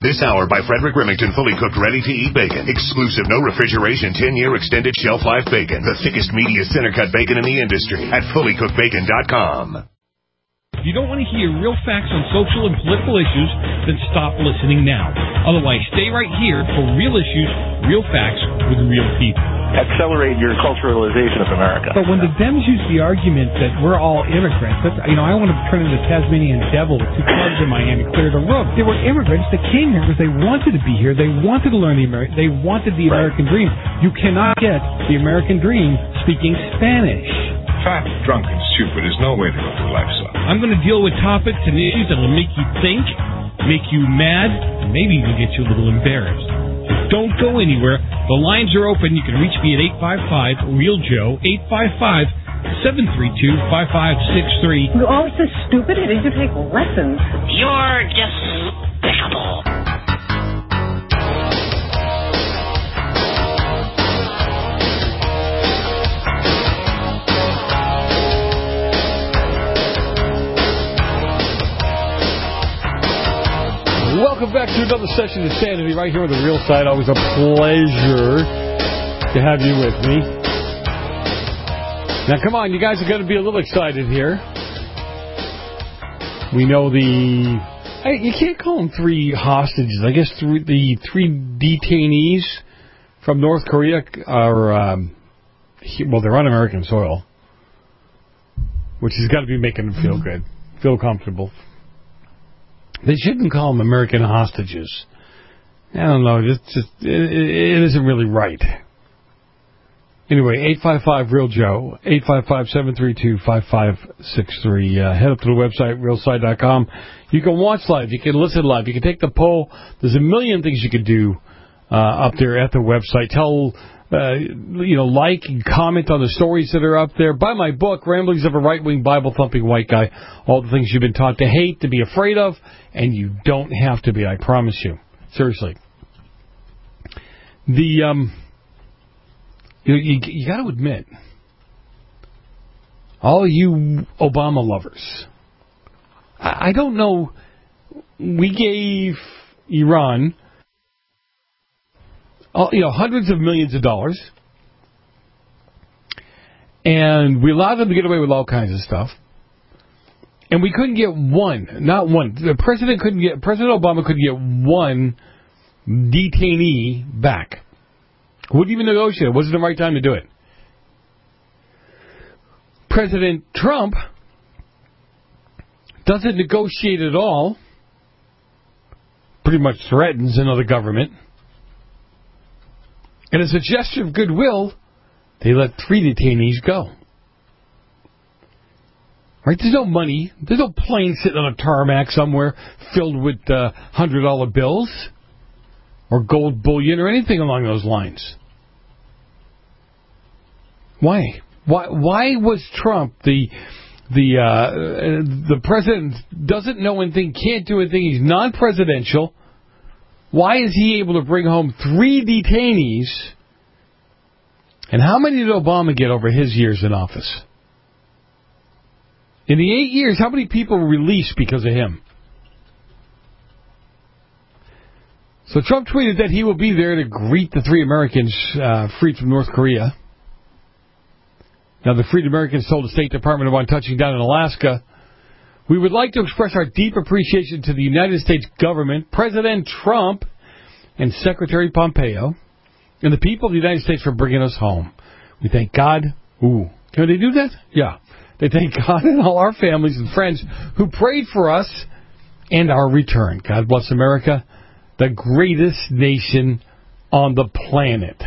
This hour by Frederick Remington, fully cooked, ready-to-eat bacon. Exclusive, no refrigeration, 10-year extended shelf life bacon. The thickest, meatiest center-cut bacon in the industry at fullycookedbacon.com. If you don't want to hear real facts on social and political issues, then stop listening now. Otherwise, stay right here for real issues, real facts with real people. Accelerate your culturalization of America. But when the Dems use the argument that we're all immigrants, that's, I want to turn into the Tasmanian devil with 2 clubs in my hand and clear the room. They were immigrants that came here because they wanted to be here. They wanted to learn they wanted the American dream. You cannot get the American dream speaking Spanish. Fat, drunk, and stupid is no way to go through life, son. I'm going to deal with topics and issues that will make you think, make you mad, and maybe even get you a little embarrassed. Don't go anywhere. The lines are open. You can reach me at 855-REAL-JOE, 855-732-5563. You're always so stupid. I need to take lessons. You're despicable. Welcome back to another session of Sanity right here on The Real Side. Always a pleasure to have you with me. Now, come on, you guys are going to be a little excited here. We know you can't call them 3 hostages. I guess the 3 detainees from North Korea are, they're on American soil, which has got to be making them feel good, feel comfortable. They shouldn't call them American hostages. I don't know. It isn't really right. Anyway, 855-REAL-JOE, 855-732-5563. Head up to the website, realside.com. You can watch live. You can listen live. You can take the poll. There's a million things you can do up there at the website. Like and comment on the stories that are up there. Buy my book, Ramblings of a Right-Wing Bible-Thumping White Guy. All the things you've been taught to hate, to be afraid of, and you don't have to be, I promise you. Seriously. You got to admit, all you Obama lovers, I don't know, we gave Iran hundreds of millions of dollars, and we allowed them to get away with all kinds of stuff, and we couldn't get not one. President Obama couldn't get one detainee back. Wouldn't even negotiate. It wasn't the right time to do it. President Trump doesn't negotiate at all. Pretty much threatens another government. And as a gesture of goodwill, they let 3 detainees go. Right? There's no money. There's no plane sitting on a tarmac somewhere filled with $100 bills or gold bullion or anything along those lines. Why? Why was Trump the president doesn't know anything, can't do anything, he's non-presidential? Why is he able to bring home 3 detainees? And how many did Obama get over his years in office? In the 8 years, how many people were released because of him? So Trump tweeted that he will be there to greet the 3 Americans freed from North Korea. Now, the freed Americans told the State Department upon touching down in Alaska, "We would like to express our deep appreciation to the United States government, President Trump, and Secretary Pompeo, and the people of the United States for bringing us home. We thank God." Ooh, can they do that? Yeah. They thank God and all our families and friends who prayed for us and our return. God bless America, the greatest nation on the planet.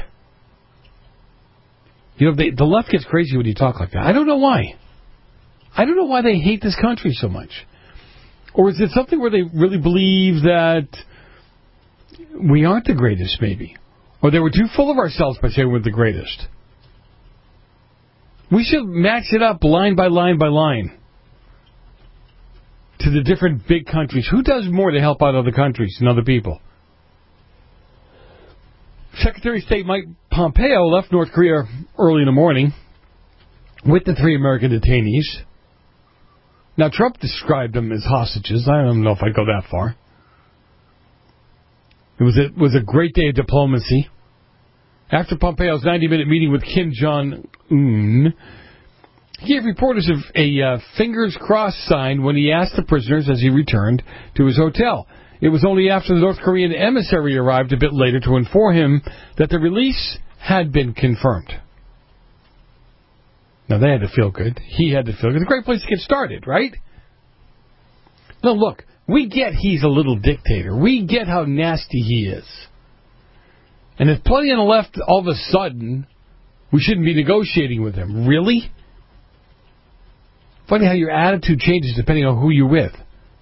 The left gets crazy when you talk like that. I don't know why. I don't know why they hate this country so much. Or is it something where they really believe that we aren't the greatest, maybe? Or they were too full of ourselves by saying we're the greatest? We should match it up line by line by line to the different big countries. Who does more to help out other countries and other people? Secretary of State Mike Pompeo left North Korea early in the morning with the 3 American detainees. Now, Trump described them as hostages. I don't know if I'd go that far. It was a great day of diplomacy. After Pompeo's 90-minute meeting with Kim Jong-un, he gave reporters a fingers crossed sign when he asked the prisoners as he returned to his hotel. It was only after the North Korean emissary arrived a bit later to inform him that the release had been confirmed. Now, they had to feel good. He had to feel good. It's a great place to get started, right? Now, look, we get he's a little dictator. We get how nasty he is. And if plenty on the left, all of a sudden, we shouldn't be negotiating with him. Really? Funny how your attitude changes depending on who you're with.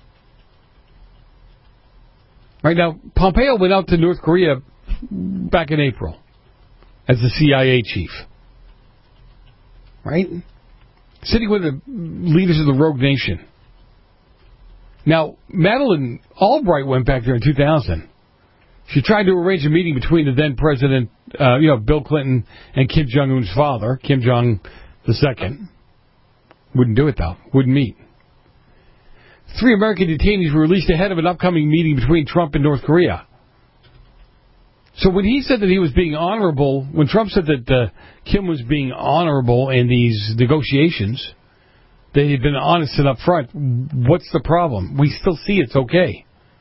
Right now, Pompeo went out to North Korea back in April as the CIA chief. Right? Sitting with the leaders of the rogue nation. Now, Madeleine Albright went back there in 2000. She tried to arrange a meeting between the then president, Bill Clinton, and Kim Jong-un's father, Kim Jong II. Wouldn't do it, though. Wouldn't meet. 3 American detainees were released ahead of an upcoming meeting between Trump and North Korea. So when he said that he was being honorable, when Trump said that Kim was being honorable in these negotiations, they had been honest and upfront, what's the problem? We still see it's okay.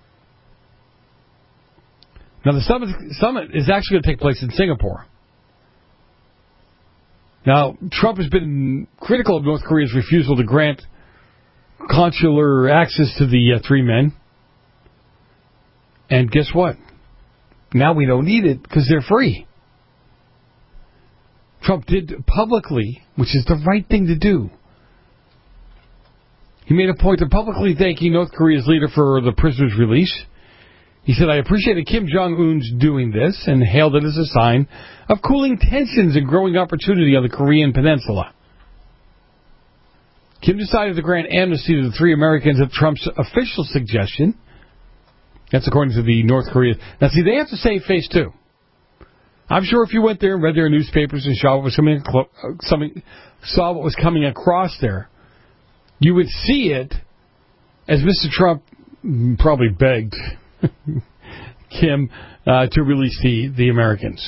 Now, the summit is actually going to take place in Singapore. Now, Trump has been critical of North Korea's refusal to grant consular access to the 3 men. And guess what? Now we don't need it because they're free. Trump did publicly, which is the right thing to do. He made a point of publicly thanking North Korea's leader for the prisoner's release. He said, I appreciate that Kim Jong-un's doing this and hailed it as a sign of cooling tensions and growing opportunity on the Korean peninsula. Kim decided to grant amnesty to the 3 Americans at Trump's official suggestion. That's according to the North Korea. Now, see, they have to save face, too. I'm sure if you went there and read their newspapers and saw what was coming across there, you would see it as Mr. Trump probably begged Kim to release the Americans.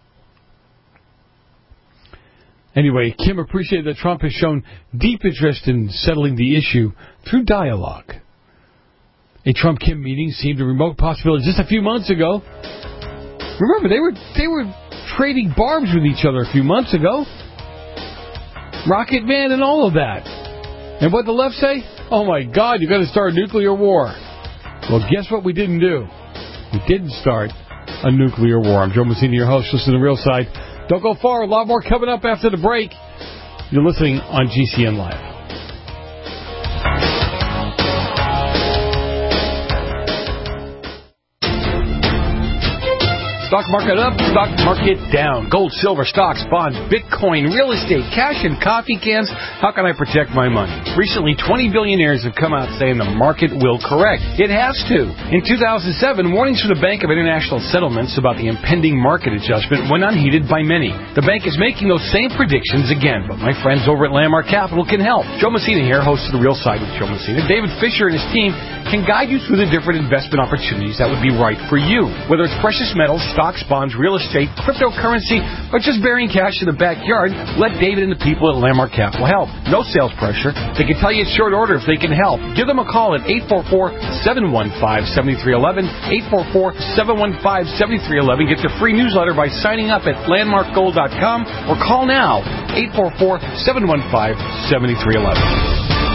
Anyway, Kim appreciated that Trump has shown deep interest in settling the issue through dialogue. A Trump-Kim meeting seemed a remote possibility just a few months ago. Remember, they were trading barbs with each other a few months ago. Rocket Man and all of that. And what the left say? Oh my God, you're going to start a nuclear war. Well, guess what we didn't do? We didn't start a nuclear war. I'm Joe Messina, your host. Listen to The Real Side. Don't go far. A lot more coming up after the break. You're listening on GCN Live. Stock market up, stock market down. Gold, silver, stocks, bonds, Bitcoin, real estate, cash, and coffee cans. How can I protect my money? Recently, 20 billionaires have come out saying the market will correct. It has to. In 2007, warnings from the Bank of International Settlements about the impending market adjustment went unheeded by many. The bank is making those same predictions again, but my friends over at Landmark Capital can help. Joe Messina here, host of The Real Side with Joe Messina. David Fisher and his team can guide you through the different investment opportunities that would be right for you. Whether it's precious metals, stocks, bonds, real estate, cryptocurrency, or just burying cash in the backyard, let David and the people at Landmark Capital help. No sales pressure. They can tell you it's short order if they can help. Give them a call at 844-715-7311, 844-715-7311. Get the free newsletter by signing up at landmarkgold.com or call now, 844-715-7311.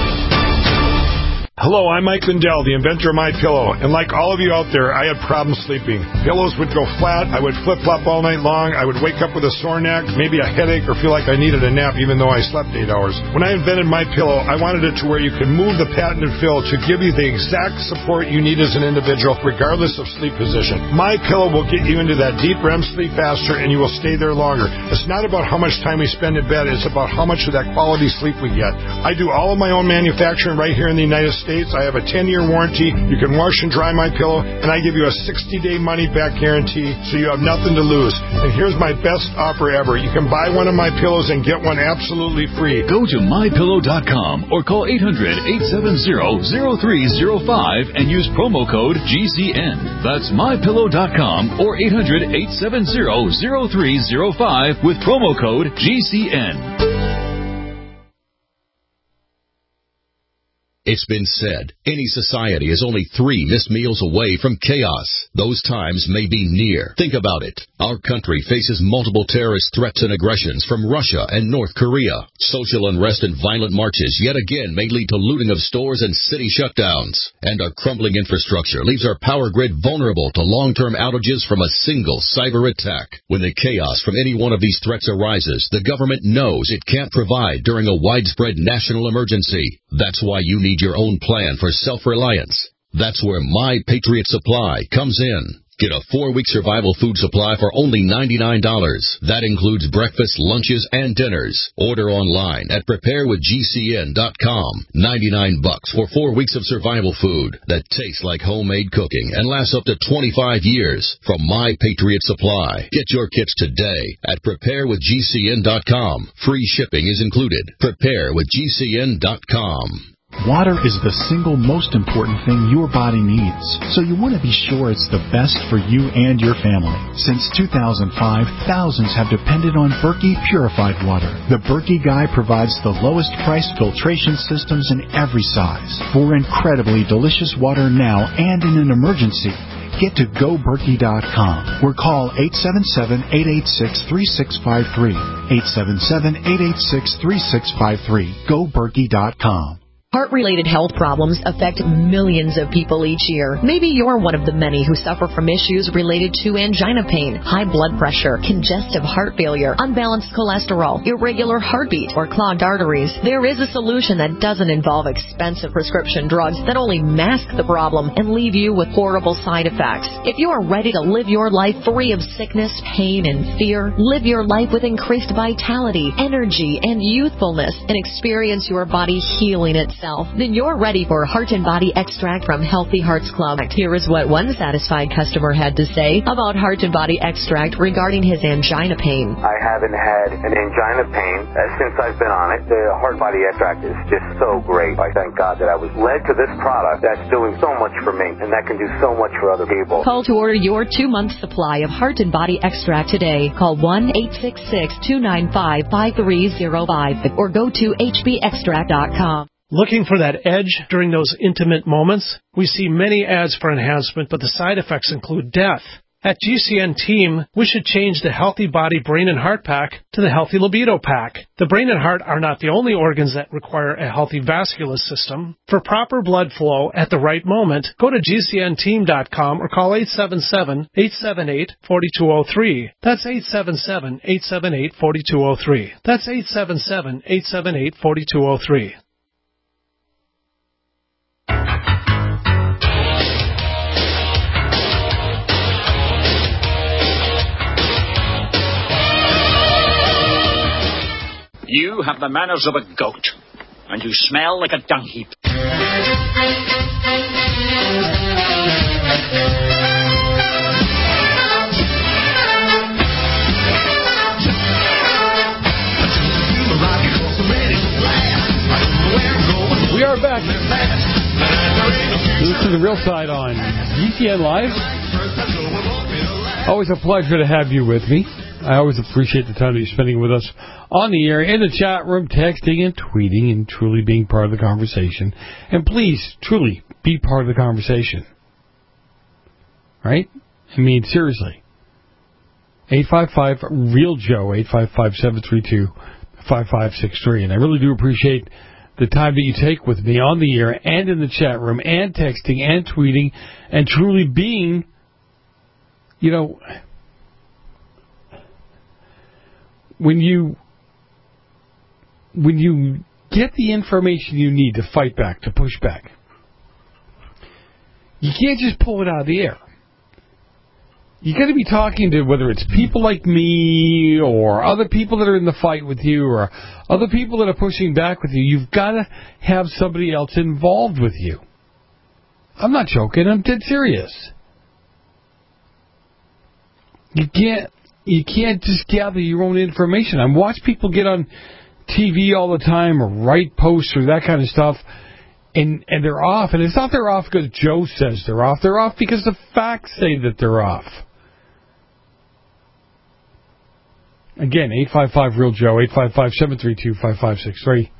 Hello, I'm Mike Lindell, the inventor of MyPillow, and like all of you out there, I had problems sleeping. Pillows would go flat, I would flip-flop all night long, I would wake up with a sore neck, maybe a headache, or feel like I needed a nap even though I slept 8 hours. When I invented MyPillow, I wanted it to where you could move the patented fill to give you the exact support you need as an individual, regardless of sleep position. MyPillow will get you into that deep REM sleep faster, and you will stay there longer. It's not about how much time we spend in bed, it's about how much of that quality sleep we get. I do all of my own manufacturing right here in the United States. States. I have a 10-year warranty. You can wash and dry my pillow, and I give you a 60-day money-back guarantee, so you have nothing to lose. And here's my best offer ever. You can buy one of my pillows and get one absolutely free. Go to mypillow.com or call 800-870-0305 and use promo code GCN. That's mypillow.com or 800-870-0305 with promo code GCN. It's been said, any society is only 3 missed meals away from chaos. Those times may be near. Think about it. Our country faces multiple terrorist threats and aggressions from Russia and North Korea. Social unrest and violent marches yet again may lead to looting of stores and city shutdowns. And our crumbling infrastructure leaves our power grid vulnerable to long-term outages from a single cyber attack. When the chaos from any one of these threats arises, the government knows it can't provide during a widespread national emergency. That's why you need your own plan for self-reliance. That's where My Patriot Supply comes in. Get a 4-week survival food supply for only $99. That includes breakfast, lunches, and dinners. Order online at preparewithgcn.com. $99 for 4 weeks of survival food that tastes like homemade cooking and lasts up to 25 years from My Patriot Supply. Get your kits today at preparewithgcn.com. Free shipping is included. Preparewithgcn.com. Water is the single most important thing your body needs, so you want to be sure it's the best for you and your family. Since 2005, thousands have depended on Berkey purified water. The Berkey Guy provides the lowest priced filtration systems in every size. For incredibly delicious water now and in an emergency, get to GoBerkey.com or call 877-886-3653. 877-886-3653. GoBerkey.com. Heart-related health problems affect millions of people each year. Maybe you're one of the many who suffer from issues related to angina pain, high blood pressure, congestive heart failure, unbalanced cholesterol, irregular heartbeat, or clogged arteries. There is a solution that doesn't involve expensive prescription drugs that only mask the problem and leave you with horrible side effects. If you are ready to live your life free of sickness, pain, and fear, live your life with increased vitality, energy, and youthfulness, and experience your body healing itself, then you're ready for Heart and Body Extract from Healthy Hearts Club. Here is what one satisfied customer had to say about Heart and Body Extract regarding his angina pain. I haven't had an angina pain since I've been on it. The Heart and Body Extract is just so great. I thank God that I was led to this product that's doing so much for me and that can do so much for other people. Call to order your 2-month supply of Heart and Body Extract today. Call 1-866-295-5305 or go to hbextract.com. Looking for that edge during those intimate moments? We see many ads for enhancement, but the side effects include death. At GCN Team, we should change the Healthy Body Brain and Heart Pack to the Healthy Libido Pack. The brain and heart are not the only organs that require a healthy vascular system. For proper blood flow at the right moment, go to GCNteam.com or call 877-878-4203. That's 877-878-4203. That's 877-878-4203. You have the manners of a goat, and you smell like a dung heap. We are back. This is the Real Side on GCN Live. Always a pleasure to have you with me. I always appreciate the time that you're spending with us on the air, in the chat room, texting and tweeting, and truly being part of the conversation. And please, truly, be part of the conversation. Right? I mean, seriously. 855-REAL-JOE, 855-732-5563. And I really do appreciate the time that you take with me on the air and in the chat room and texting and tweeting and truly being, you know, when you get the information you need to fight back, to push back, you can't just pull it out of the air. You got to be talking to, whether it's people like me or other people that are in the fight with you or other people that are pushing back with you. You've got to have somebody else involved with you. I'm not joking. I'm dead serious. You can't just gather your own information. I watch people get on TV all the time or write posts or that kind of stuff, and they're off. And it's not they're off because Joe says they're off. They're off because the facts say that they're off. Again, 855-REAL-JOE, 855-732-5563.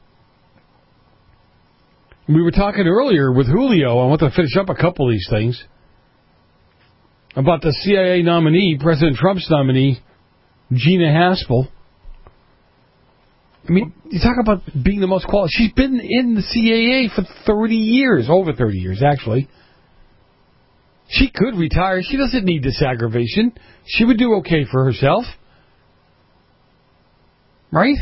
We were talking earlier with Julio, I want to finish up a couple of these things, about the CIA nominee, President Trump's nominee, Gina Haspel. I mean, you talk about being the most qualified. She's been in the CIA for 30 years, over 30 years, actually. She could retire. She doesn't need this aggravation. She would do okay for herself. Right?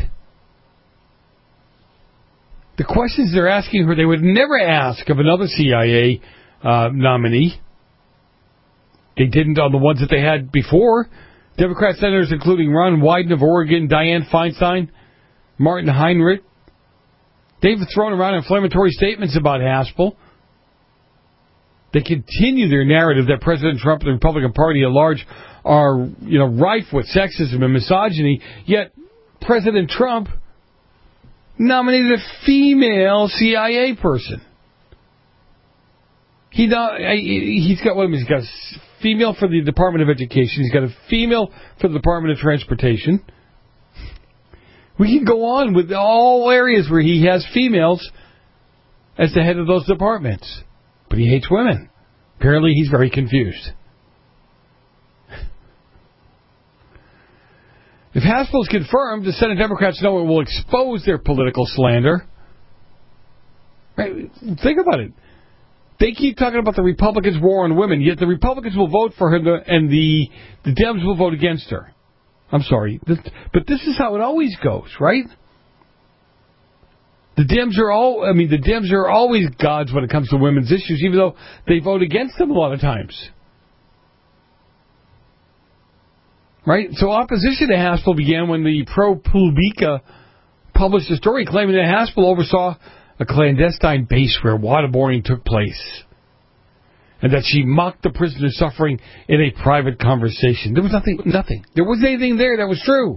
The questions they're asking her, they would never ask of another CIA nominee. They didn't on the ones that they had before. Democrat senators including Ron Wyden of Oregon, Dianne Feinstein, Martin Heinrich. They've thrown around inflammatory statements about Haspel. They continue their narrative that President Trump and the Republican Party at large are, rife with sexism and misogyny, yet President Trump nominated a female CIA person. He's got He's got a female for the Department of Education. He's got a female for the Department of Transportation. We can go on with all areas where he has females as the head of those departments. But he hates women. Apparently he's very confused. If Haspel is confirmed, the Senate Democrats know it will expose their political slander. Right? Think about it. They keep talking about the Republicans' war on women, yet the Republicans will vote for her and the Dems will vote against her. I'm sorry. But this is how it always goes, right? The Dems are always gods when it comes to women's issues, even though they vote against them a lot of times. Right? So opposition to Haspel began when the ProPublica published a story claiming that Haspel oversaw a clandestine base where waterboarding took place, and that she mocked the prisoners suffering in a private conversation. There was nothing. There wasn't anything there that was true.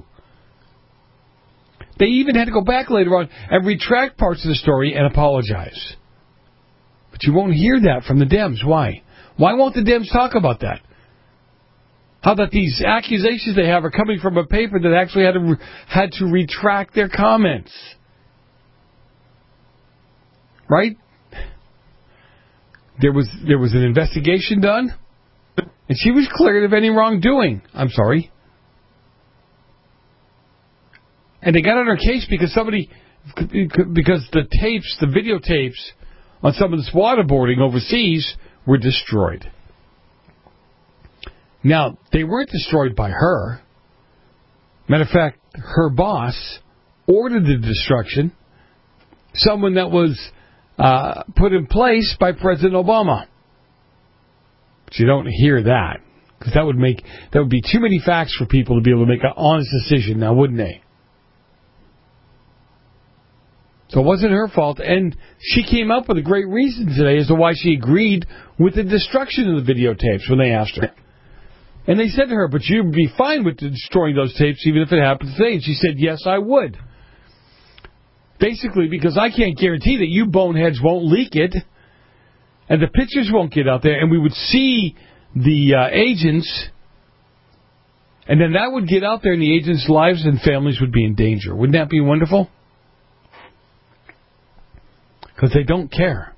They even had to go back later on and retract parts of the story and apologize. But you won't hear that from the Dems. Why? Why won't the Dems talk about that? How that these accusations they have are coming from a paper that actually had to retract their comments. Right? There was an investigation done, and she was cleared of any wrongdoing. I'm sorry. And they got on her case because the videotapes on some of this waterboarding overseas were destroyed. Now, they weren't destroyed by her. Matter of fact, her boss ordered the destruction, someone that was put in place by President Obama. But you don't hear that, because that would be too many facts for people to be able to make an honest decision now, wouldn't they? So it wasn't her fault, and she came up with a great reason today as to why she agreed with the destruction of the videotapes when they asked her. And they said to her, but you'd be fine with destroying those tapes even if it happened today. And she said, yes, I would. Basically, because I can't guarantee that you boneheads won't leak it, and the pictures won't get out there, and we would see the agents, and then that would get out there, and the agents' lives and families would be in danger. Wouldn't that be wonderful? Because they don't care.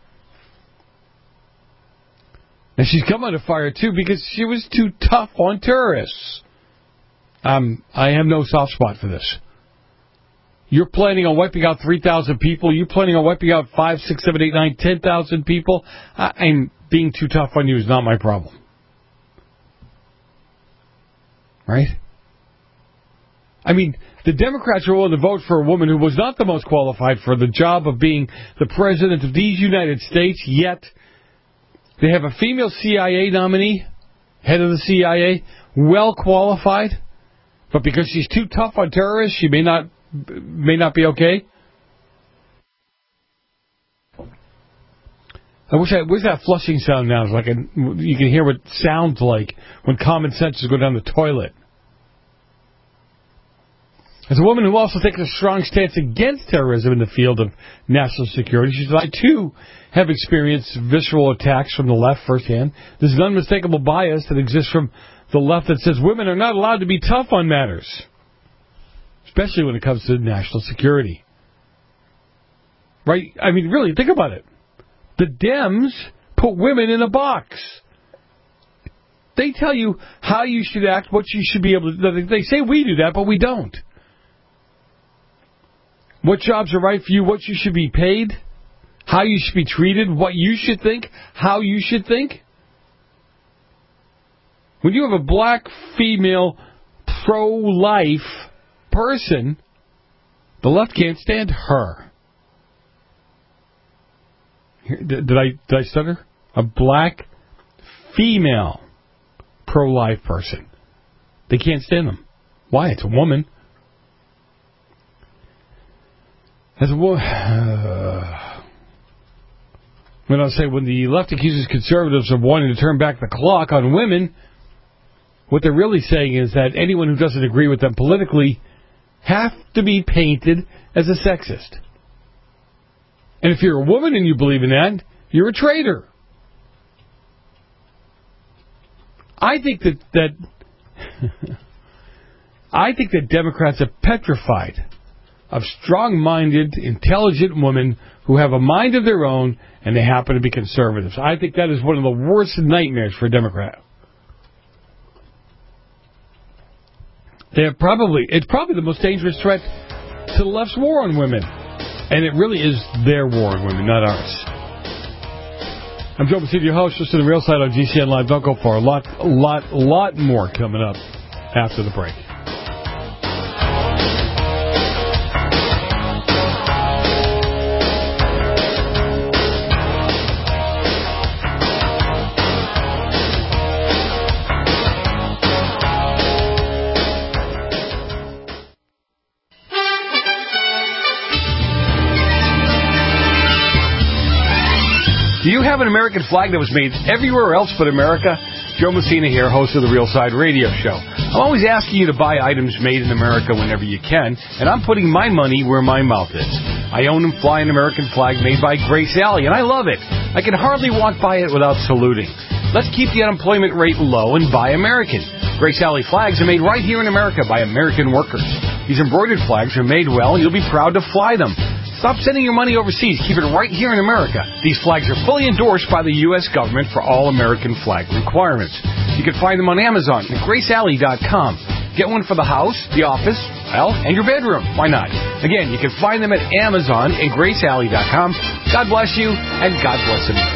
And she's come under fire, too, because she was too tough on terrorists. I have no soft spot for this. You're planning on wiping out 3,000 people. You're planning on wiping out 5, 6, 7, 8, 9, 10,000 people. And being too tough on you is not my problem. Right? I mean, the Democrats are willing to vote for a woman who was not the most qualified for the job of being the president of these United States, yet they have a female CIA nominee head of the CIA, well qualified, but because she's too tough on terrorists, she may not be okay? Where's that flushing sound now? It's like you can hear what it sounds like when common sense is going down the toilet. As a woman who also takes a strong stance against terrorism in the field of national security, she says, I too have experienced visceral attacks from the left firsthand. There's an unmistakable bias that exists from the left that says women are not allowed to be tough on matters, especially when it comes to national security. Right? I mean, really, think about it. The Dems put women in a box. They tell you how you should act, what you should be able to do. They say we do that, but we don't. What jobs are right for you, what you should be paid, how you should be treated, what you should think, how you should think. When you have a black female pro-life person, the left can't stand her. Did I stutter? A black female pro-life person. They can't stand them. Why? It's a woman. As a woman, when I say when the left accuses conservatives of wanting to turn back the clock on women, what they're really saying is that anyone who doesn't agree with them politically have to be painted as a sexist. And if you're a woman and you believe in that, you're a traitor. I think that Democrats are petrified of strong-minded, intelligent women who have a mind of their own and they happen to be conservatives. I think that is one of the worst nightmares for a Democrat. It's probably the most dangerous threat to the left's war on women. And it really is their war on women, not ours. I'm Joe Messina, your host. Listen to the Real Side on GCN Live. Don't go far. A lot more coming up after the break. Do you have an American flag that was made everywhere else but America? Joe Messina here, host of the Real Side Radio Show. I'm always asking you to buy items made in America whenever you can, and I'm putting my money where my mouth is. I own and fly an American flag made by Grace Alley, and I love it. I can hardly walk by it without saluting. Let's keep the unemployment rate low and buy American. Grace Alley flags are made right here in America by American workers. These embroidered flags are made well, and you'll be proud to fly them. Stop sending your money overseas. Keep it right here in America. These flags are fully endorsed by the U.S. government for all American flag requirements. You can find them on Amazon and GraceAlley.com. Get one for the house, the office, and your bedroom. Why not? Again, you can find them at Amazon and GraceAlley.com. God bless you, and God bless America.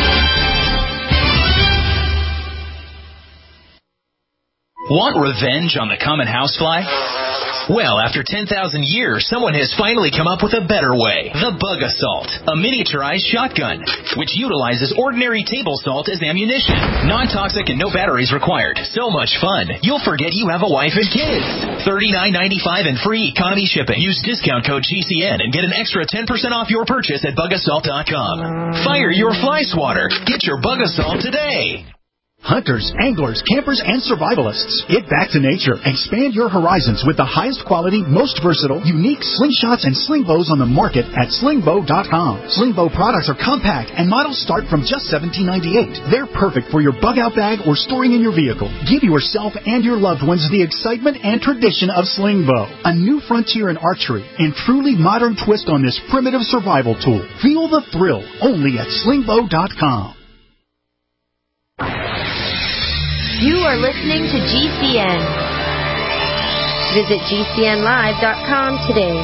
Want revenge on the common housefly? Well, after 10,000 years, someone has finally come up with a better way. The Bug Assault, a miniaturized shotgun, which utilizes ordinary table salt as ammunition. Non-toxic and no batteries required. So much fun, you'll forget you have a wife and kids. $39.95 and free economy shipping. Use discount code GCN and get an extra 10% off your purchase at BugAssault.com. Fire your fly swatter. Get your Bug Assault today. Hunters, anglers, campers, and survivalists. Get back to nature. Expand your horizons with the highest quality, most versatile, unique slingshots and sling bows on the market at slingbow.com. Sling bow products are compact and models start from just $17.98. They're perfect for your bug out bag or storing in your vehicle. Give yourself and your loved ones the excitement and tradition of sling bow. A new frontier in archery and truly modern twist on this primitive survival tool. Feel the thrill only at slingbow.com. You are listening to GCN. Visit GCNlive.com today.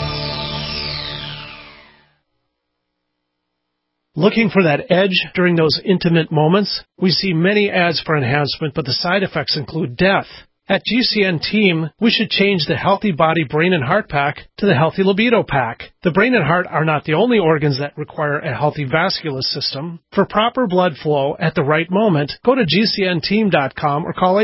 Looking for that edge during those intimate moments? We see many ads for enhancement, but the side effects include death. At GCN Team, we should change the Healthy Body, Brain, and Heart Pack to the Healthy Libido Pack. The brain and heart are not the only organs that require a healthy vascular system. For proper blood flow at the right moment, go to GCNteam.com or call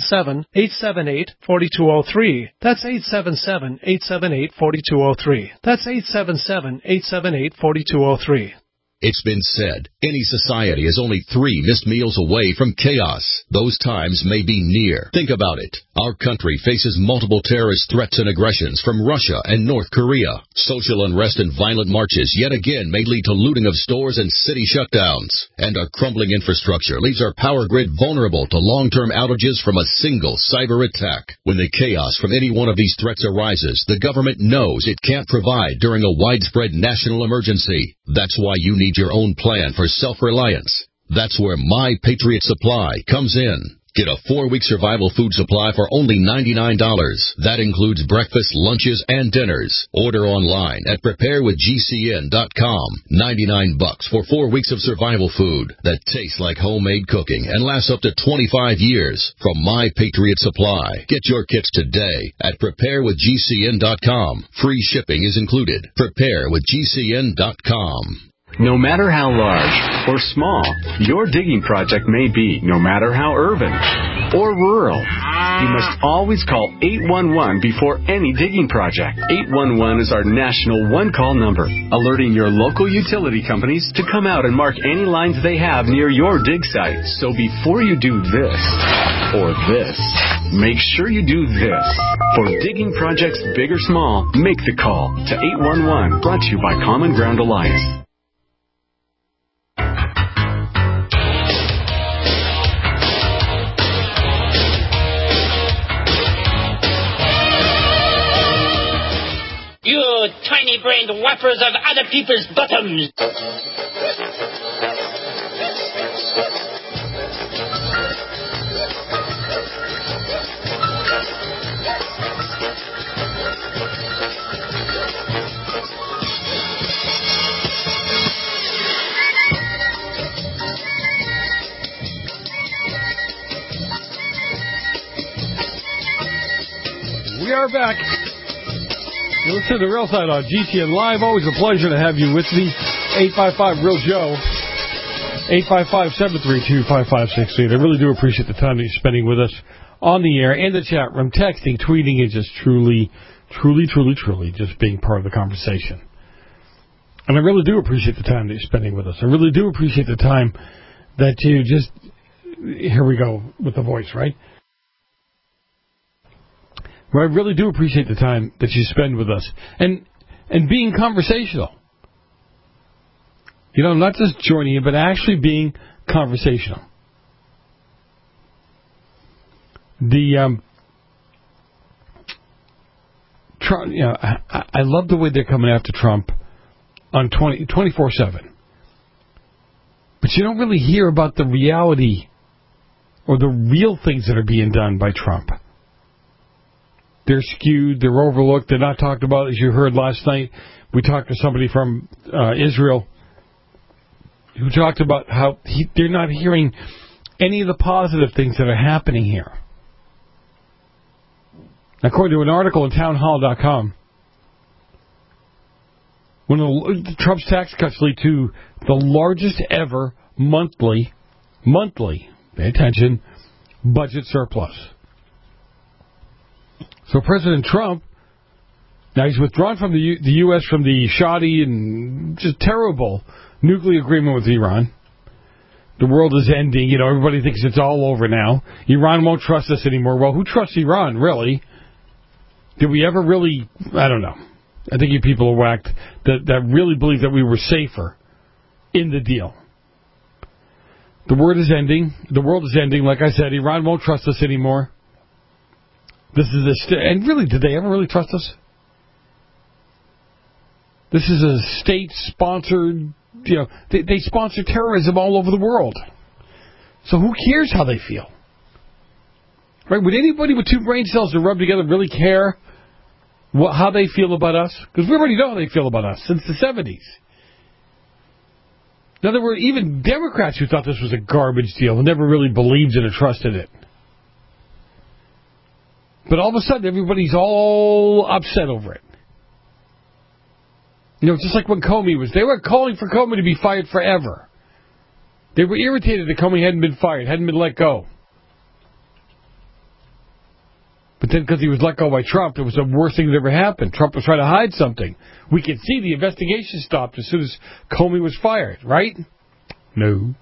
877-878-4203. That's 877-878-4203. That's 877-878-4203. It's been said, any society is only 3 missed meals away from chaos. Those times may be near. Think about it. Our country faces multiple terrorist threats and aggressions from Russia and North Korea. Social unrest and violent marches yet again may lead to looting of stores and city shutdowns. And our crumbling infrastructure leaves our power grid vulnerable to long-term outages from a single cyber attack. When the chaos from any one of these threats arises, the government knows it can't provide during a widespread national emergency. That's why you need your own plan for self-reliance. That's where My Patriot Supply comes in. Get a 4-week survival food supply for only $99. That includes breakfast, lunches, and dinners. Order online at preparewithgcn.com. $99 for 4 weeks of survival food that tastes like homemade cooking and lasts up to 25 years from My Patriot Supply. Get your kits today at preparewithgcn.com. Free shipping is included. Preparewithgcn.com. No matter how large or small your digging project may be, no matter how urban or rural, you must always call 811 before any digging project. 811 is our national one-call number, alerting your local utility companies to come out and mark any lines they have near your dig site. So before you do this or this, make sure you do this. For digging projects big or small, make the call to 811, brought to you by Common Ground Alliance. You tiny-brained whappers of other people's bottoms! We are back. You listen to The Real Side on GCN Live. Always a pleasure to have you with me. 855-REAL-JOE. 855-732-5568. I really do appreciate the time that you're spending with us on the air, in the chat room, texting, tweeting, and just truly just being part of the conversation. And I really do appreciate the time that you're spending with us. I really do appreciate the time that you just... Here we go with the voice, right? But I really do appreciate the time that you spend with us. And being conversational. You know, not just joining you, but actually being conversational. Trump, you know, I love the way they're coming after Trump on 24/7. But you don't really hear about the reality or the real things that are being done by Trump. They're skewed, they're overlooked, they're not talked about. As you heard last night, we talked to somebody from Israel who talked about how they're not hearing any of the positive things that are happening here. According to an article in townhall.com, one of Trump's tax cuts lead to the largest ever monthly, pay attention, budget surplus. So President Trump, now he's withdrawn from the U.S. from the shoddy and just terrible nuclear agreement with Iran. The world is ending. You know, everybody thinks it's all over now. Iran won't trust us anymore. Well, who trusts Iran, really? Did we ever really? I don't know. I think you people are whacked that really believe that we were safer in the deal. The world is ending. The world is ending. Like I said, Iran won't trust us anymore. This is and really, did they ever really trust us? This is a state-sponsored, you know, they sponsor terrorism all over the world. So who cares how they feel? Right? Would anybody with 2 brain cells to rub together really care how they feel about us? Because we already know how they feel about us since the 70s. In other words, even Democrats who thought this was a garbage deal never really believed in or trusted it. But all of a sudden, everybody's all upset over it. You know, just like when Comey was. They were calling for Comey to be fired forever. They were irritated that Comey hadn't been fired, hadn't been let go. But then because he was let go by Trump, it was the worst thing that ever happened. Trump was trying to hide something. We could see the investigation stopped as soon as Comey was fired, right? No.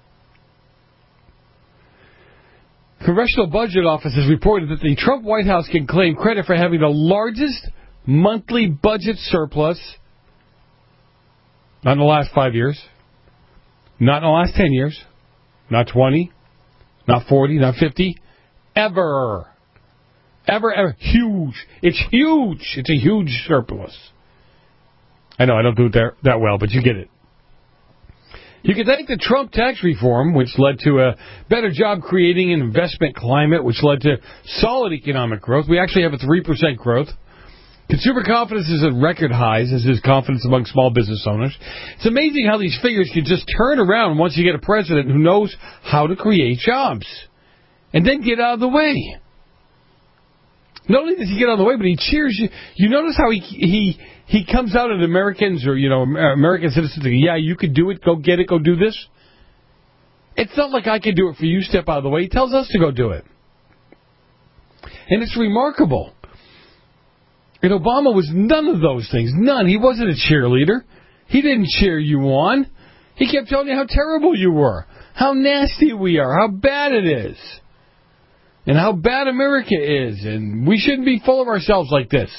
Congressional Budget Office has reported that the Trump White House can claim credit for having the largest monthly budget surplus, not in the last 5 years, not in the last 10 years, not 20, not 40, not 50, ever. Ever. Huge. It's huge. It's a huge surplus. I know I don't do it that well, but you get it. You can thank the Trump tax reform, which led to a better job creating and investment climate, which led to solid economic growth. We actually have a 3% growth. Consumer confidence is at record highs, as is confidence among small business owners. It's amazing how these figures can just turn around once you get a president who knows how to create jobs. And then get out of the way. Not only does he get out of the way, but he cheers you. You notice how he comes out at Americans or, you know, American citizens and, yeah, you could do it, go get it, go do this. It's not like I can do it for you, step out of the way. He tells us to go do it. And it's remarkable. And Obama was none of those things. None. He wasn't a cheerleader. He didn't cheer you on. He kept telling you how terrible you were, how nasty we are, how bad it is. And how bad America is, and we shouldn't be full of ourselves like this.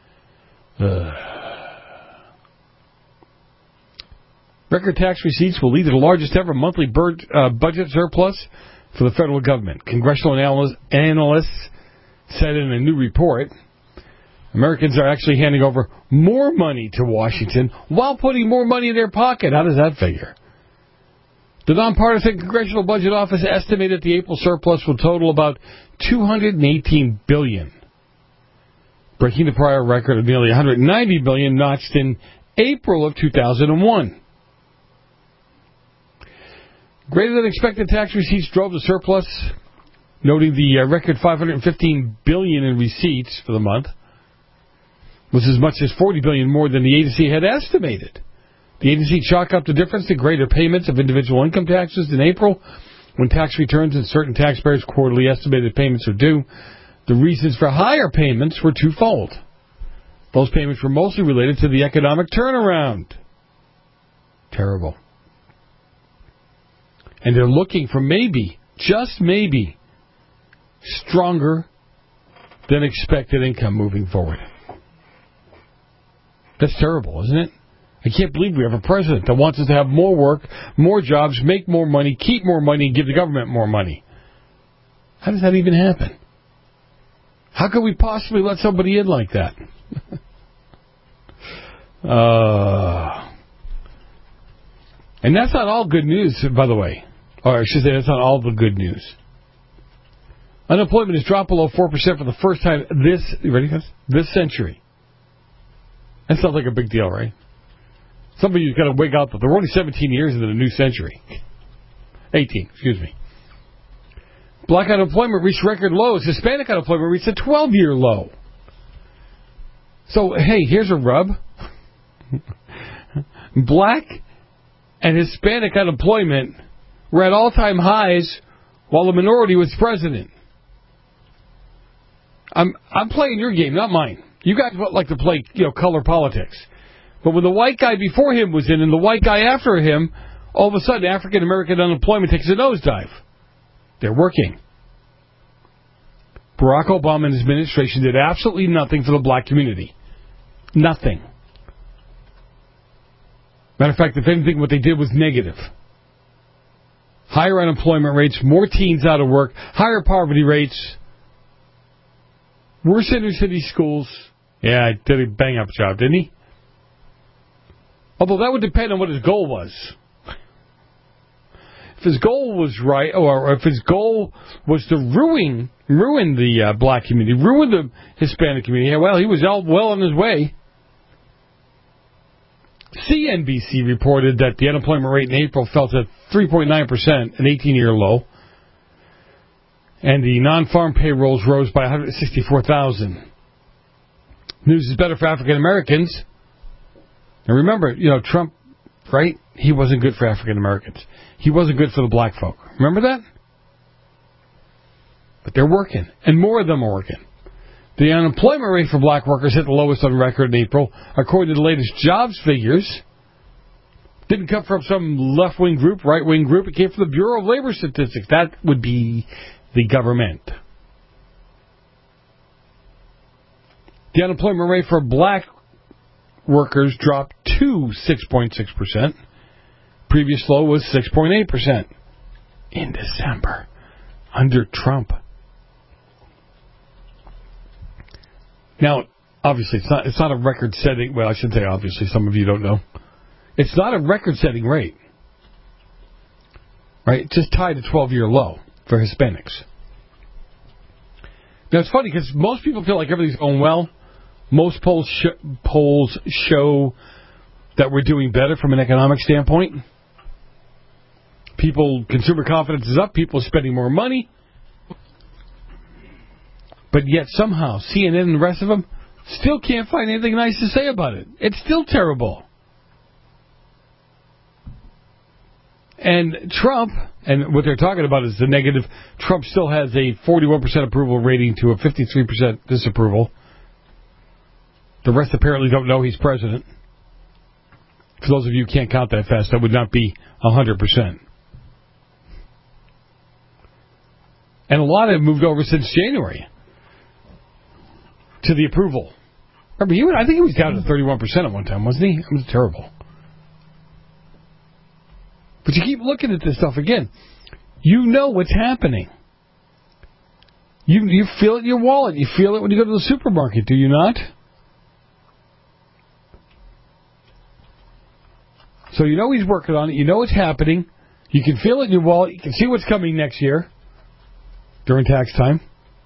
Record tax receipts will lead to the largest ever monthly budget surplus for the federal government. Congressional analysts said in a new report, Americans are actually handing over more money to Washington while putting more money in their pocket. How does that figure? The nonpartisan Congressional Budget Office estimated the April surplus will total about $218 billion, breaking the prior record of nearly $190 billion notched in April of 2001. Greater than expected tax receipts drove the surplus, noting the record $515 billion in receipts for the month was as much as $40 billion more than the agency had estimated. The agency chalked up the difference to greater payments of individual income taxes in April, when tax returns and certain taxpayers' quarterly estimated payments are due. The reasons for higher payments were twofold. Those payments were mostly related to the economic turnaround. Terrible. And they're looking for maybe, just maybe, stronger than expected income moving forward. That's terrible, isn't it? I can't believe we have a president that wants us to have more work, more jobs, make more money, keep more money, and give the government more money. How does that even happen? How could we possibly let somebody in like that? And that's not all good news, by the way. Or I should say, that's not all the good news. Unemployment has dropped below 4% for the first time this century. That sounds like a big deal, right? Somebody's got to wake up that they're only 17 years into the new century. 18, excuse me. Black unemployment reached record lows. Hispanic unemployment reached a 12-year low. So, hey, here's a rub. Black and Hispanic unemployment were at all-time highs while the minority was president. I'm playing your game, not mine. You guys like to play, color politics. But when the white guy before him was in and the white guy after him, all of a sudden African-American unemployment takes a nosedive. They're working. Barack Obama and his administration did absolutely nothing for the black community. Nothing. Matter of fact, if anything, what they did was negative. Higher unemployment rates, more teens out of work, higher poverty rates, worse inner city schools. Yeah, he did a bang-up job, didn't he? Although that would depend on what his goal was. If his goal was right, or if his goal was to ruin the black community, ruin the Hispanic community, well, he was well on his way. CNBC reported that the unemployment rate in April fell to 3.9%, an 18-year low. And the non-farm payrolls rose by 164,000. News is better for African Americans. And remember, Trump, right? He wasn't good for African Americans. He wasn't good for the black folk. Remember that? But they're working, and more of them are working. The unemployment rate for black workers hit the lowest on record in April, according to the latest jobs figures. Didn't come from some left-wing group, right-wing group. It came from the Bureau of Labor Statistics. That would be the government. The unemployment rate for black workers dropped to 6.6%. Previous low was 6.8% in December under Trump. Now, obviously, it's not a record-setting... Well, I shouldn't say obviously. Some of you don't know. It's not a record-setting rate. Right? It's just tied to 12-year low for Hispanics. Now, it's funny because most people feel like everything's going well. Most polls show that we're doing better from an economic standpoint. Consumer confidence is up. People are spending more money. But yet somehow CNN and the rest of them still can't find anything nice to say about it. It's still terrible. And Trump, and what they're talking about is the negative. Trump still has a 41% approval rating to a 53% disapproval. The rest apparently don't know he's president. For those of you who can't count that fast, that would not be 100%. And a lot have moved over since January to the approval. Remember, I think he was down to 31% at one time, wasn't he? It was terrible. But you keep looking at this stuff again. You know what's happening. You feel it in your wallet. You feel it when you go to the supermarket, do you not? So you know he's working on it. You know what's happening. You can feel it in your wallet. You can see what's coming next year during tax time.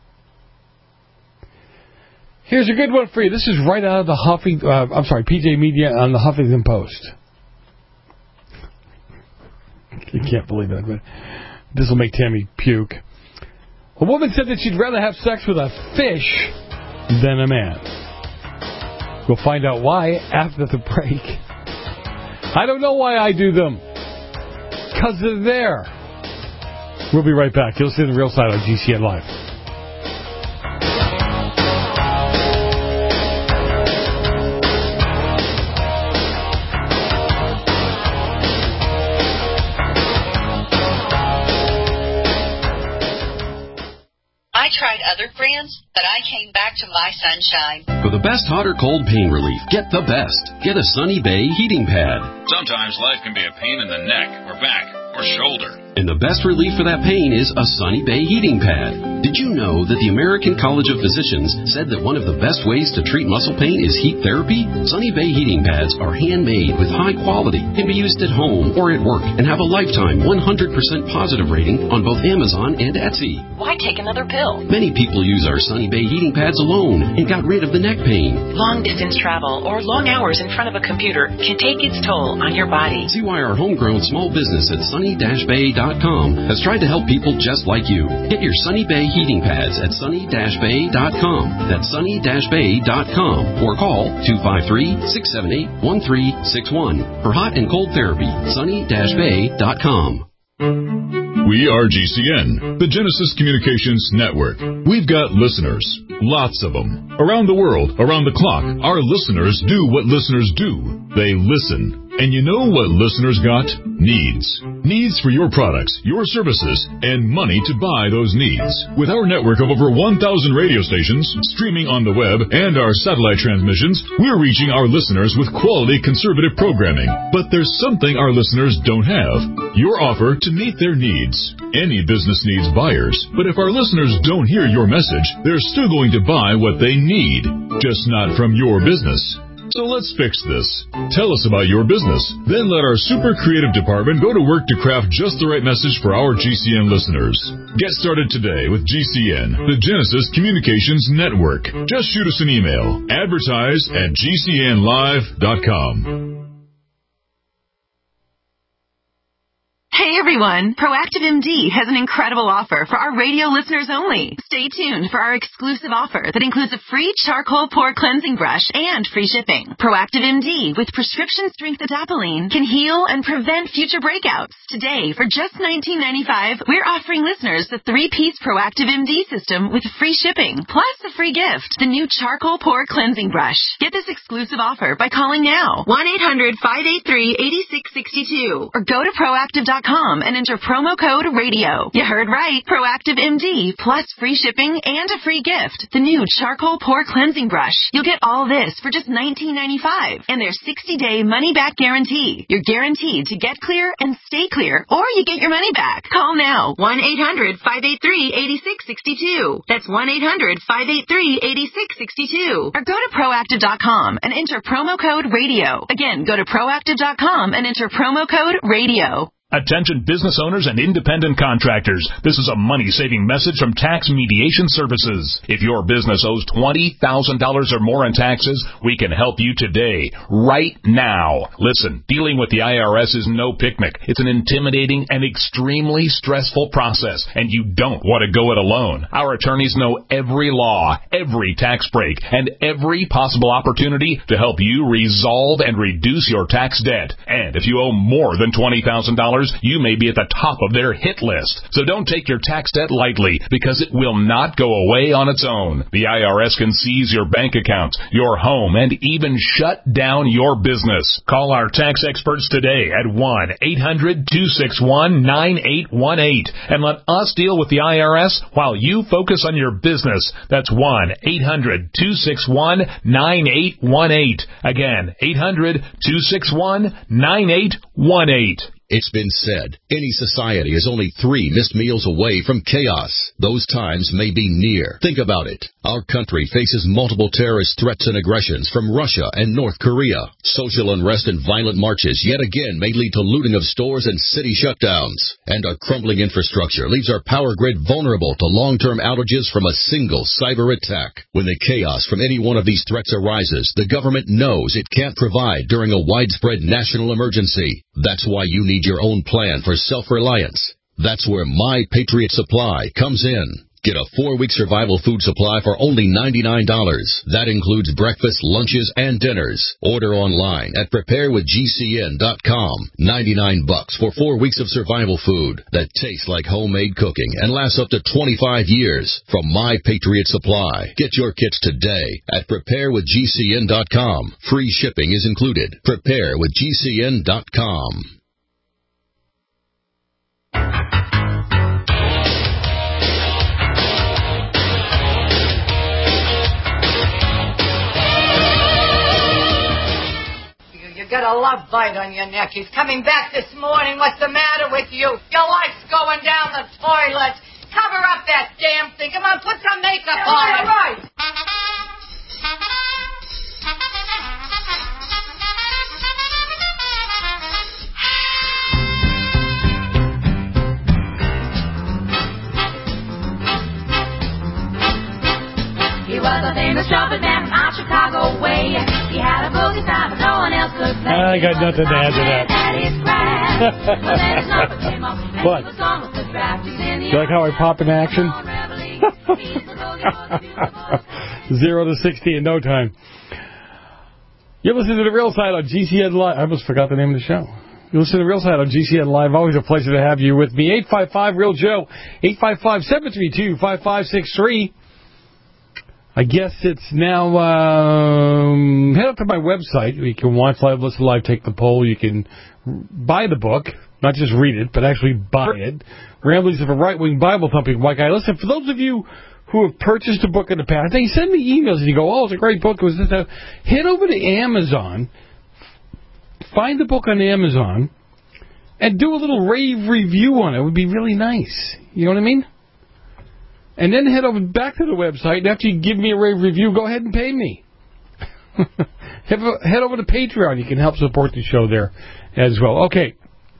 Here's a good one for you. This is right out of the PJ Media on the Huffington Post. You can't believe it, but this will make Tammy puke. A woman said that she'd rather have sex with a fish than a man. We'll find out why after the break. I don't know why I do them. Because they're there. We'll be right back. You'll see the real side on GCN Live. I tried other brands, but I came back to My Sunshine. For the best hot or cold pain relief, get the best. Get a Sunny Bay heating pad. Sometimes life can be a pain in the neck or back or shoulder. And the best relief for that pain is a Sunny Bay heating pad. Did you know that the American College of Physicians said that one of the best ways to treat muscle pain is heat therapy? Sunny Bay heating pads are handmade with high quality, can be used at home or at work, and have a lifetime 100% positive rating on both Amazon and Etsy. Why take another pill? Many people use our Sunny Bay heating pads alone and got rid of the neck pain. Long-distance travel or long hours in front of a computer can take its toll on your body. See why our homegrown small business at sunny-bay.com has tried to help people just like you. Get your Sunny Bay heating pads at sunny-bay.com. That's sunny-bay.com or call 253-678-1361 for hot and cold therapy. sunny-bay.com. We are GCN, the Genesis Communications Network. We've got listeners, lots of them. Around the world, around the clock, our listeners do what listeners do. They listen. And you know what listeners got? Needs. Needs for your products, your services, and money to buy those needs. With our network of over 1,000 radio stations, streaming on the web, and our satellite transmissions, we're reaching our listeners with quality conservative programming. But there's something our listeners don't have. Your offer to meet their needs. Any business needs buyers. But if our listeners don't hear your message, they're still going to buy what they need. Just not from your business. So let's fix this. Tell us about your business. Then let our super creative department go to work to craft just the right message for our GCN listeners. Get started today with GCN, the Genesis Communications Network. Just shoot us an email. Advertise@GCNlive.com. Hey everyone. Proactive MD has an incredible offer for our radio listeners only. Stay tuned for our exclusive offer that includes a free charcoal pore cleansing brush and free shipping. Proactive MD with prescription strength adapalene can heal and prevent future breakouts. Today, for just $19.95, we're offering listeners the 3-piece Proactive MD system with free shipping, plus a free gift, the new charcoal pore cleansing brush. Get this exclusive offer by calling now, 1-800-583-8662, or go to Proactive.com and enter promo code RADIO. You heard right. Proactive MD plus free shipping and a free gift. The new charcoal pore cleansing brush. You'll get all this for just $19.95 and their 60-day money-back guarantee. You're guaranteed to get clear and stay clear, or you get your money back. Call now. 1-800-583-8662. That's 1-800-583-8662. Or go to Proactive.com and enter promo code RADIO. Again, go to Proactive.com and enter promo code RADIO. Attention business owners and independent contractors. This is a money-saving message from Tax Mediation Services. If your business owes $20,000 or more in taxes, we can help you today, right now. Listen, dealing with the IRS is no picnic. It's an intimidating and extremely stressful process, and you don't want to go it alone. Our attorneys know every law, every tax break, and every possible opportunity to help you resolve and reduce your tax debt. And if you owe more than $20,000, you may be at the top of their hit list. So don't take your tax debt lightly, because it will not go away on its own. The IRS can seize your bank accounts, your home, and even shut down your business. Call our tax experts today at 1-800-261-9818 and let us deal with the IRS while you focus on your business. That's 1-800-261-9818. Again, 800-261-9818. It's been said, any society is only 3 missed meals away from chaos. Those times may be near. Think about it. Our country faces multiple terrorist threats and aggressions from Russia and North Korea. Social unrest and violent marches yet again may lead to looting of stores and city shutdowns. And our crumbling infrastructure leaves our power grid vulnerable to long-term outages from a single cyber attack. When the chaos from any one of these threats arises, the government knows it can't provide during a widespread national emergency. That's why you need your own plan for self-reliance. That's where My Patriot Supply comes in. Get a 4-week survival food supply for only $99. That includes breakfast, lunches, and dinners. Order online at preparewithgcn.com. $99 for 4 weeks of survival food that tastes like homemade cooking and lasts up to 25 years from My Patriot Supply. Get your kits today at preparewithgcn.com. Free shipping is included. Preparewithgcn.com. You got a love bite on your neck. He's coming back this morning. What's the matter with you? Your life's going down the toilet. Cover up that damn thing. Come on, put some makeup on. All right. He was a famous trumpet man from out Chicago way. He had a boogie style but no one else could play. I got nothing to add to that. What? You like how I pop in action? 0 to 60 in no time. You're listening to The Real Side on GCN Live. I almost forgot the name of the show. You listen to The Real Side on GCN Live. Always a pleasure to have you with me. 855-REAL-JOE. 855-732-5563. I guess it's now, head up to my website. You can watch live, listen live, take the poll. You can buy the book, not just read it, but actually buy it. Ramblings of a Right-Wing Bible-Thumping White Guy. Listen, for those of you who have purchased a book in the past, they send me emails and you go, oh, it's a great book. It was this, that. Head over to Amazon, find the book on Amazon, and do a little rave review on it. It would be really nice. You know what I mean? And then head over back to the website, and after you give me a rave review, go ahead and pay me. Head over to Patreon. You can help support the show there as well. Okay.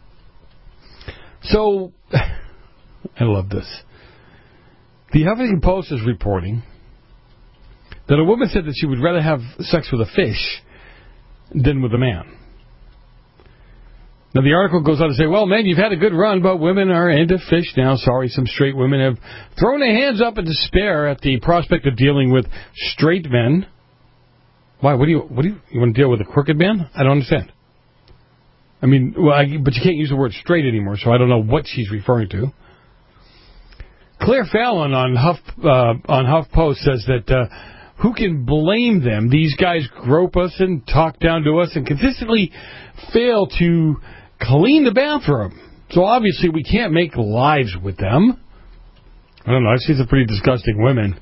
So, I love this. The Huffington Post is reporting that a woman said that she would rather have sex with a fish than with a man. Now, the article goes on to say, well, men, you've had a good run, but women are into fish now. Sorry, some straight women have thrown their hands up in despair at the prospect of dealing with straight men. Why? What do you want to deal with a crooked man? I don't understand. I mean, but you can't use the word straight anymore, so I don't know what she's referring to. Claire Fallon on HuffPost says that who can blame them? These guys grope us and talk down to us and consistently fail to clean the bathroom. So obviously we can't make lives with them. I don't know. I've seen some pretty disgusting women.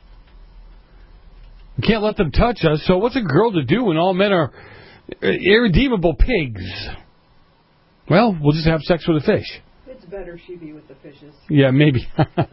We can't let them touch us. So what's a girl to do when all men are irredeemable pigs? Well, we'll just have sex with a fish. It's better she be with the fishes. Yeah, maybe.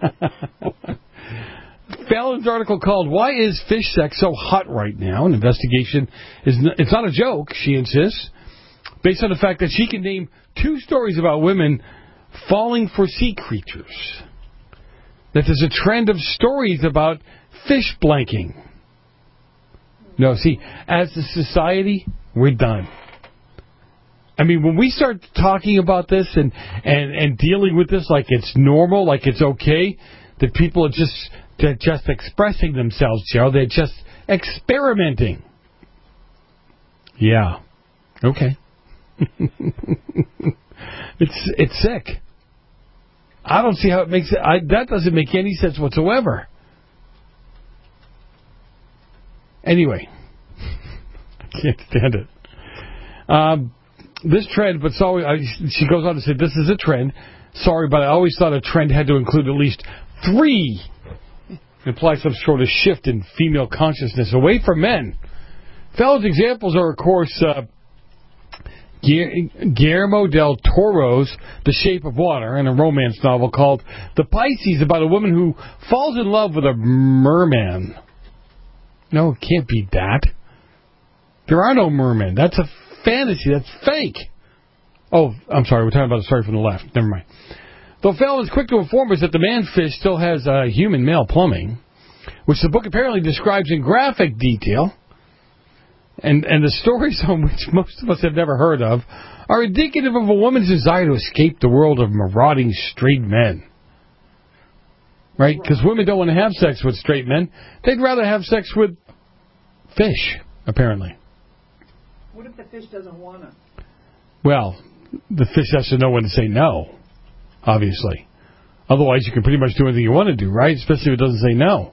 Fallon's article called "Why is Fish Sex So Hot Right Now?" An investigation it's not a joke, she insists, based on the fact that she can name 2 stories about women falling for sea creatures. That there's a trend of stories about fish blanking. No, see, as a society, we're done. I mean, when we start talking about this and dealing with this like it's normal, like it's okay, that people are just expressing themselves, Joe. They're just experimenting. Yeah. Okay. It's sick. I don't see how it makes it. That doesn't make any sense whatsoever. Anyway, I can't stand it. This trend, but sorry, she goes on to say, this is a trend. Sorry, but I always thought a trend had to include at least 3. Imply some sort of shift in female consciousness away from men. Fallon's examples are, of course, Guillermo del Toro's The Shape of Water, and a romance novel called The Pisces, about a woman who falls in love with a merman. No, it can't be that. There are no mermen. That's a fantasy. That's fake. Oh, I'm sorry. We're talking about a story from the left. Never mind. Though Fallon is quick to inform us that the manfish still has human male plumbing, which the book apparently describes in graphic detail, and the stories on which most of us have never heard of are indicative of a woman's desire to escape the world of marauding straight men. Right? Because women don't want to have sex with straight men. They'd rather have sex with fish, apparently. What if the fish doesn't want to? Well, the fish has to know when to say no, obviously. Otherwise, you can pretty much do anything you want to do, right? Especially if it doesn't say no.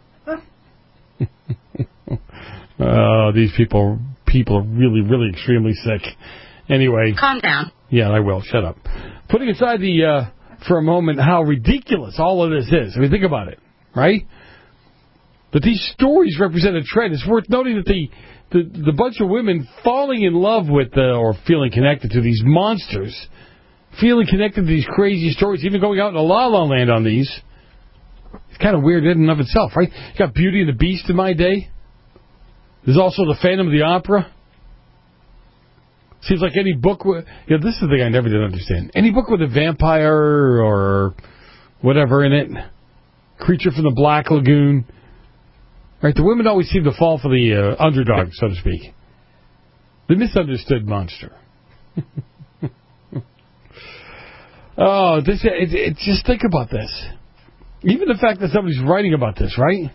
These people are really, really extremely sick. Anyway. Calm down. Yeah, I will. Shut up. Putting aside for a moment how ridiculous all of this is. I mean, think about it, right? But these stories represent a trend. It's worth noting that the bunch of women falling in love with or feeling connected to these monsters, feeling connected to these crazy stories, even going out in a la-la land on these, it's kind of weird in and of itself, right? You got Beauty and the Beast in my day. There's also the Phantom of the Opera. Seems like any book with... this is the thing I never did understand. Any book with a vampire or whatever in it, creature from the Black Lagoon... Right, the women always seem to fall for the underdog, so to speak. The misunderstood monster. Just think about this. Even the fact that somebody's writing about this, right?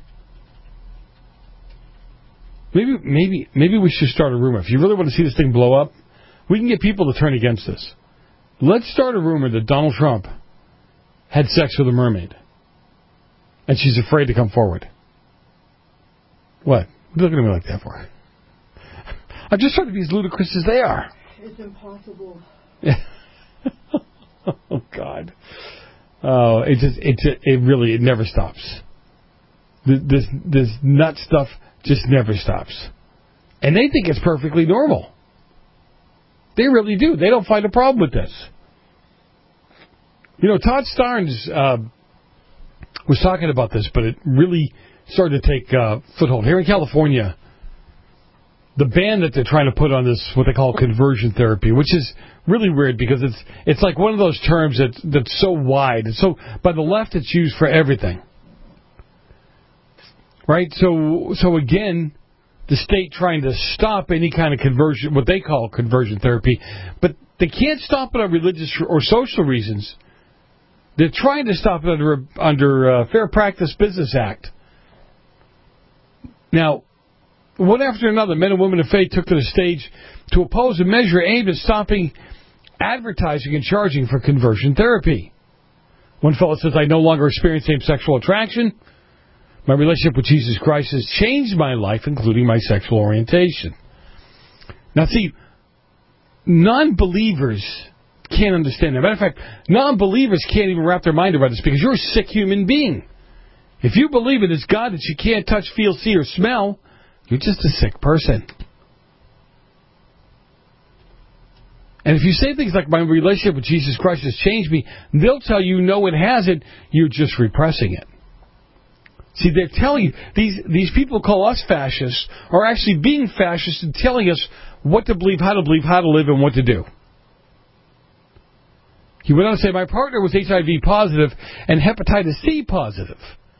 Maybe we should start a rumor. If you really want to see this thing blow up, we can get people to turn against this. Let's start a rumor that Donald Trump had sex with a mermaid, and she's afraid to come forward. What? What are you looking at me like that for? I'm just trying to be as ludicrous as they are. It's impossible. Oh, God. Oh, it never stops. This nut stuff just never stops. And they think it's perfectly normal. They really do. They don't find a problem with this. Todd Starnes was talking about this, but it really started to take foothold. Here in California, the ban that they're trying to put on this, what they call conversion therapy, which is really weird because it's like one of those terms that's so wide. And so by the left, it's used for everything. Right? So again, the state trying to stop any kind of conversion, what they call conversion therapy. But They can't stop it on religious or social reasons. They're trying to stop it under Fair Practice Business Act. Now, one after another, men and women of faith took to the stage to oppose a measure aimed at stopping advertising and charging for conversion therapy. One fellow says, I no longer experience same-sexual attraction. My relationship with Jesus Christ has changed my life, including my sexual orientation. Now, see, non-believers can't understand that. Matter of fact, non-believers can't even wrap their mind around this because you're a sick human being. If you believe in this God that you can't touch, feel, see, or smell, you're just a sick person. And if you say things like, my relationship with Jesus Christ has changed me, they'll tell you, no, it hasn't. You're just repressing it. See, they're telling you, these people call us fascists, are actually being fascists and telling us what to believe, how to live, and what to do. He went on to say, my partner was HIV positive and hepatitis C positive.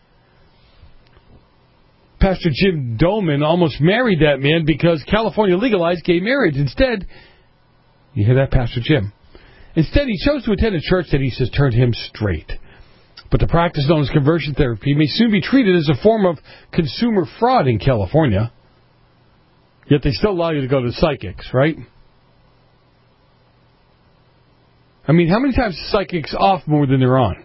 Pastor Jim Doman almost married that man because California legalized gay marriage. Instead, you hear that, Pastor Jim? Instead, he chose to attend a church that he says turned him straight. But the practice known as conversion therapy may soon be treated as a form of consumer fraud in California. Yet they still allow you to go to psychics, right? I mean, how many times are psychics off more than they're on?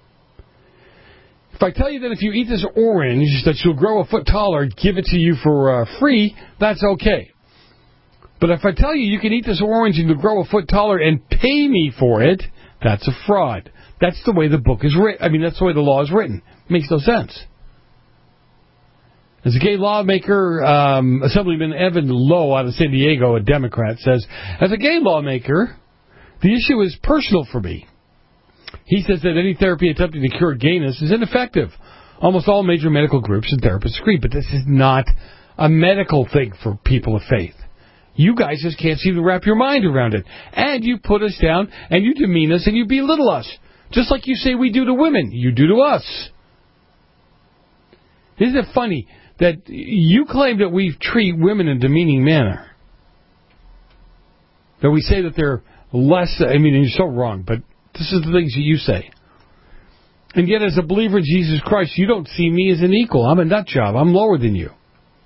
If I tell you that if you eat this orange that you'll grow a foot taller, give it to you for free, that's okay. But if I tell you can eat this orange and you'll grow a foot taller and pay me for it, that's a fraud. That's the way the book is written. I mean, that's the way the law is written. It makes no sense. As a gay lawmaker, Assemblyman Evan Lowe out of San Diego, a Democrat, says, as a gay lawmaker, the issue is personal for me. He says that any therapy attempting to cure gayness is ineffective. Almost all major medical groups and therapists agree, but this is not a medical thing for people of faith. You guys just can't seem to wrap your mind around it. And you put us down, and you demean us, and you belittle us. Just like you say we do to women, you do to us. Isn't it funny that you claim that we treat women in a demeaning manner? That we say that they're less, I mean, you're so wrong, but this is the things that you say. And yet, as a believer in Jesus Christ, you don't see me as an equal. I'm a nut job. I'm lower than you.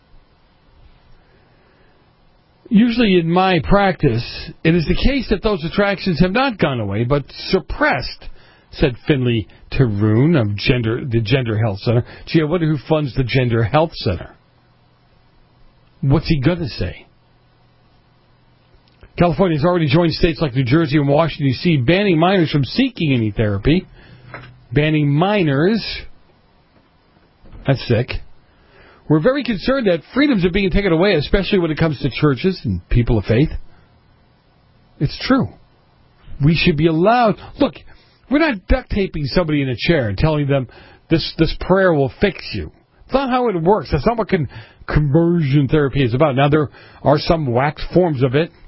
Usually in my practice, it is the case that those attractions have not gone away, but suppressed, said Finley Tarun of the Gender Health Center. Gee, I wonder who funds the Gender Health Center. What's he going to say? California has already joined states like New Jersey and Washington, D.C., banning minors from seeking any therapy. Banning minors. That's sick. We're very concerned that freedoms are being taken away, especially when it comes to churches and people of faith. It's true. We should be allowed. Look, we're not duct taping somebody in a chair and telling them this prayer will fix you. It's not how it works. That's not what conversion therapy is about. Now, there are some wax forms of it.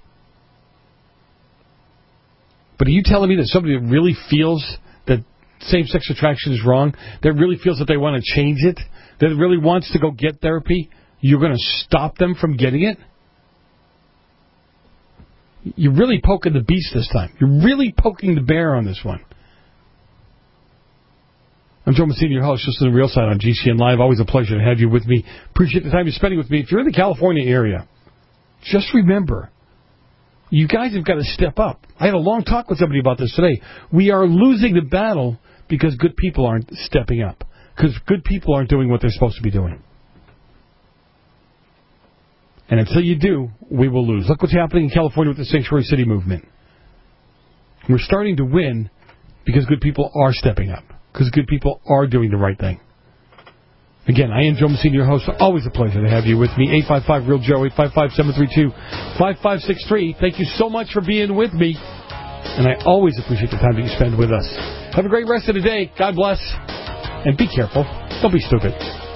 But are you telling me that somebody that really feels that same-sex attraction is wrong, that really feels that they want to change it, that really wants to go get therapy, you're going to stop them from getting it? You're really poking the beast this time. You're really poking the bear on this one. I'm Joe Messina, your host, just on the Real Side on GCN Live. Always a pleasure to have you with me. Appreciate the time you're spending with me. If you're in the California area, just remember, you guys have got to step up. I had a long talk with somebody about this today. We are losing the battle because good people aren't stepping up. Because good people aren't doing what they're supposed to be doing. And until you do, we will lose. Look what's happening in California with the Sanctuary City movement. We're starting to win because good people are stepping up. Because good people are doing the right thing. Again, I am Joe Messina, your host. Always a pleasure to have you with me. 855-REAL-JOE, 855-732-5563. Thank you so much for being with me. And I always appreciate the time that you spend with us. Have a great rest of the day. God bless. And be careful. Don't be stupid.